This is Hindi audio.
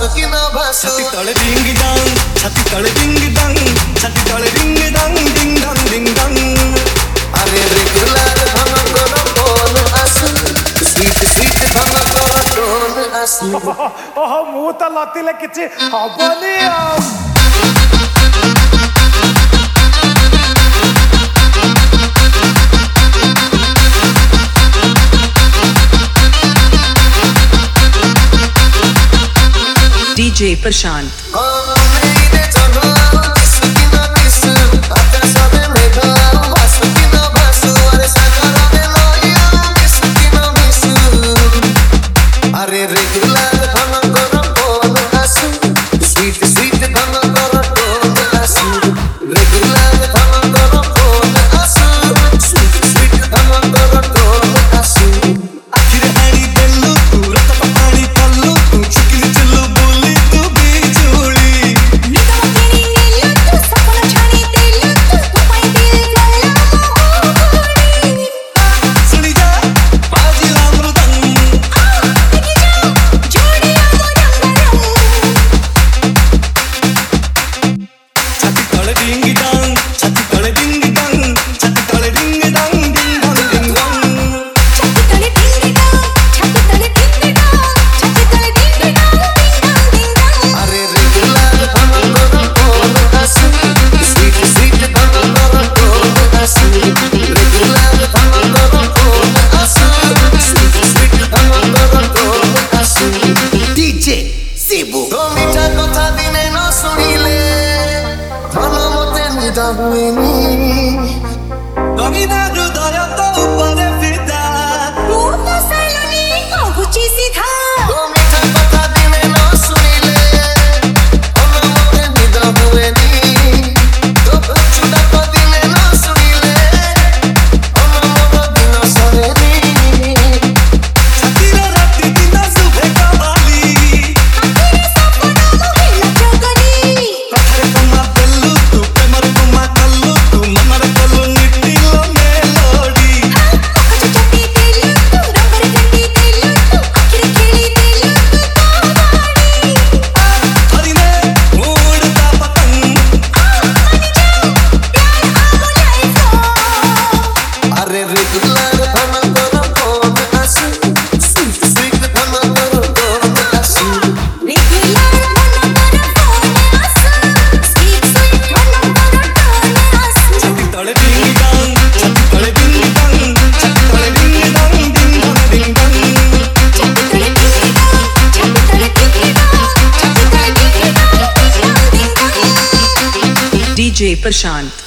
की ना भासु छाती तले डिंग डंग छाती तले डिंग डंग छाती तले डिंग डंग डिंग डंग डिंग डंग अरे रेगुलर हम करो कौन आसु स्वीट स्वीट हम करो कौन आसु ओह मु तो लतिले किछि हबनी DJ Prashant अरे रेगुलर हम करो कौन आसु स्वीट स्वीट हम करो कौन आसु रेगुलर हम करो कौन आसु स्वीट स्वीट हम करो कौन आसु आखिर हरी दिल्लू तू रत पहाड़ी कल्लू तू चिकली चिल्लू बोली तू बिजुली निदा तेरी नीलू तू सपना छानी दिलू तू पाई दिल गला मोहनी सुनी जा बाजी लामृदंग जोड़िया वो रंगरंग छाती तले डिंग डंग छाती तले डिंग डंग छाती तले डिंग डंग डिंग डंग डिंग डंग छाती तले डिंग डंग छाती तले डिंग डंग छाती तले डिंग डंग डिंग डंग अरे रेगुलर हम करो कौन आसु स्वीट स्वीट हम करो कौन आसु रेगुलर हम करो कौन आसु स्वीट स्वीट हम करो कौन आसु डीजे शिबू तो मीठा कथा दिने न सुनिले मन मते निदा हुएनी रंगीना हृदय तो ऊपर फिदा वो तो सैलनी आगुची सीधा तो मीठा कथा दिने न सुनिले मन मते निदा हुएनी तो छुटा को दिने न सुनिले मन मते दिन सरेनी छातीर राती दिन सुबह कवाली तेरे सपना मोहिला जोगनी कथरे कमा बेल्लू तू प्रेमर कमा कल्लू तू मनर कल्लू निट्टिलो मेलोडी मुखच चटी दिलू तू रंगर गंडी दिलू तू आखिर खेली दिलू तू तावाड़ी हरिने उड़ता पतंग अरे रेगुलर हम करो कौन आसु स्वीट स्वीट हम करो कौन आसु रेगुलर मनोबर फोन आसु स्वीट स्वीट मनोबर टोन आसु छाती तले डिंग डंग छाती तले डिंग डंग छाती तले डिंग डंग डिंग डंग डिंग डंग छाती तले डिंग डंग छाती तले डिंग डंग छाती तले डिंग डंग डिंग डंग DJ Prashant